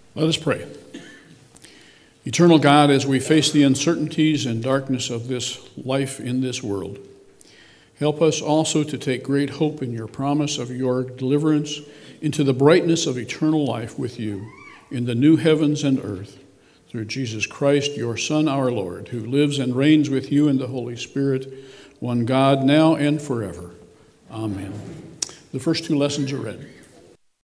Let us pray. Eternal God, as we face the uncertainties and darkness of this life in this world, help us also to take great hope in your promise of your deliverance into the brightness of eternal life with you in the new heavens and earth, through Jesus Christ, your Son, our Lord, who lives and reigns with you in the Holy Spirit, one God, now and forever. Amen. The first two lessons are read.